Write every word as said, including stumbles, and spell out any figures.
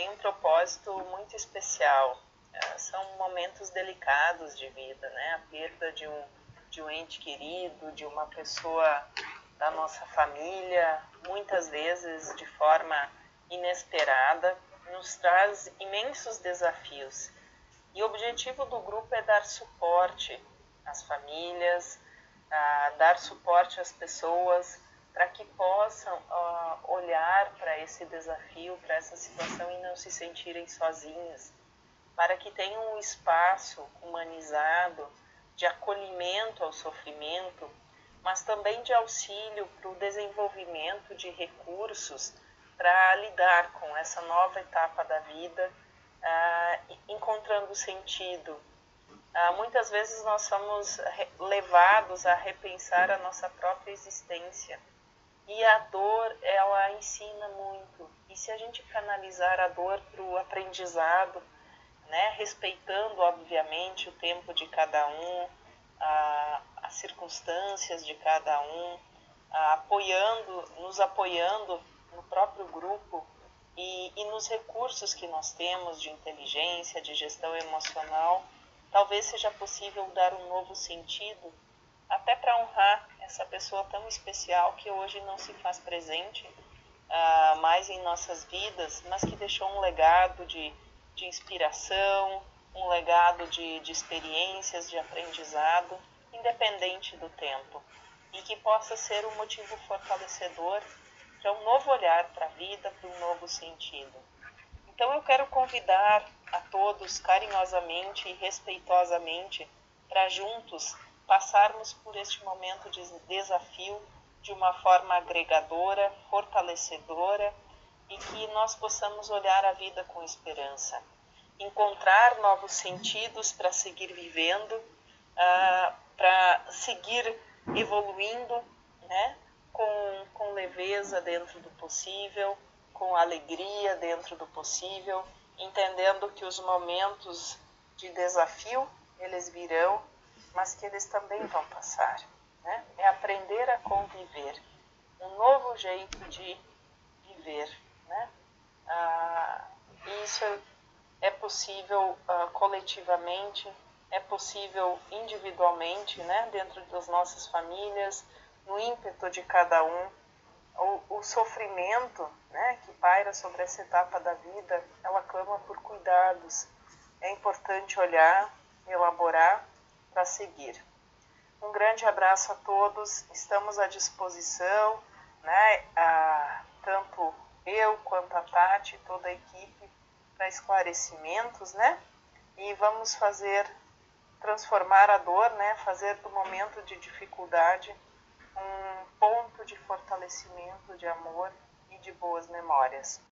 tem um propósito muito especial. Uh, são momentos delicados de vida, né? A perda de um, de um ente querido, de uma pessoa da nossa família, muitas vezes de forma inesperada, nos traz imensos desafios. E o objetivo do grupo é dar suporte às famílias, uh, dar suporte às pessoas, para que possam uh, olhar para esse desafio, para essa situação e não se sentirem sozinhas, para que tenham um espaço humanizado de acolhimento ao sofrimento, mas também de auxílio para o desenvolvimento de recursos para lidar com essa nova etapa da vida, uh, encontrando sentido. Uh, muitas vezes nós somos levados a repensar a nossa própria existência. E a dor, ela ensina muito. E se a gente canalizar a dor para o aprendizado, né, respeitando, obviamente, o tempo de cada um, a, as circunstâncias de cada um, a, apoiando, nos apoiando no próprio grupo e, e nos recursos que nós temos de inteligência, de gestão emocional, talvez seja possível dar um novo sentido até para honrar essa pessoa tão especial que hoje não se faz presente uh, mais em nossas vidas, mas que deixou um legado de, de inspiração, um legado de, de experiências, de aprendizado, independente do tempo, e que possa ser um motivo fortalecedor para um novo olhar para a vida, para um novo sentido. Então eu quero convidar a todos carinhosamente e respeitosamente para juntos passarmos por este momento de desafio de uma forma agregadora, fortalecedora e que nós possamos olhar a vida com esperança, encontrar novos sentidos para seguir vivendo, uh, para seguir evoluindo, né, com, com leveza dentro do possível, com alegria dentro do possível, entendendo que os momentos de desafio, eles virão, mas que eles também vão passar, né? É aprender a conviver, um novo jeito de viver, né? Ah, isso é possível ah, coletivamente, é possível individualmente, né? Dentro das nossas famílias, no ímpeto de cada um. O, o sofrimento, né, que paira sobre essa etapa da vida, ela clama por cuidados. É importante olhar, elaborar para seguir. Um grande abraço a todos, estamos à disposição, né, a, tanto eu quanto a Tati, toda a equipe, para esclarecimentos, né, e vamos fazer, transformar a dor, né, fazer do momento de dificuldade um ponto de fortalecimento, de amor e de boas memórias.